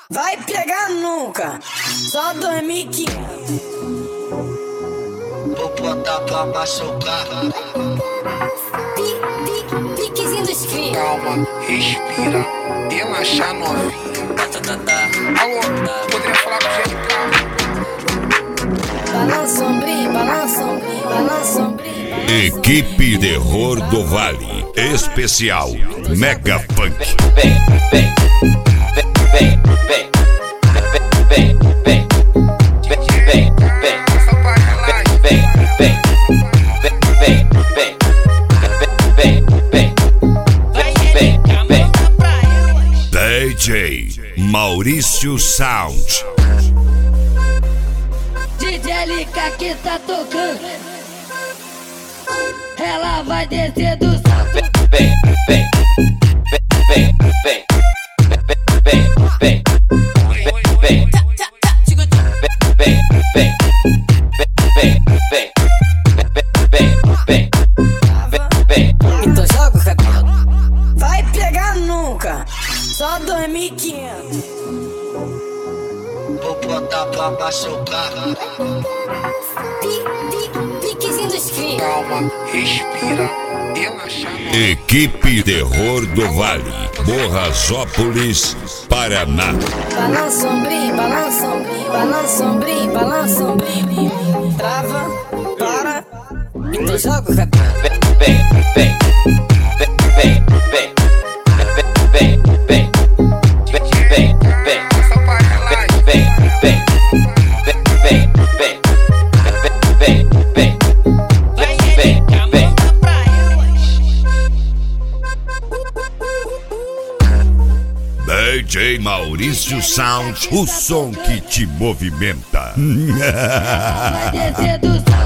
Vai pegar nunca, só 2015. Vou botar pra machucar. Piquezinho dos cria. Calma, respira, relaxa novinha. Alô, poderia falar com gente calma. Balança ombrinho, balança ombrinho, balança ombrinho. Equipe Terror do Vale, especial Mega Funk. DJ Maurício Sound. DJ LK que tá tocando, ela vai descer do salto. Então joga o cabelo. Vai pegar nunca, só 2500. Vou botar pra machucar. Piquezinho dos cria. Calma, respira, relaxa novinha. Equipe Terror do Vale, Borrasópolis, Paraná. Balança ombrinho, balança ombrinho, balança ombrinho, balança ombrinho. Trava, para, então joga o cabelo. DJ Maurício Sound, o som que te movimenta. Vai descer do salto.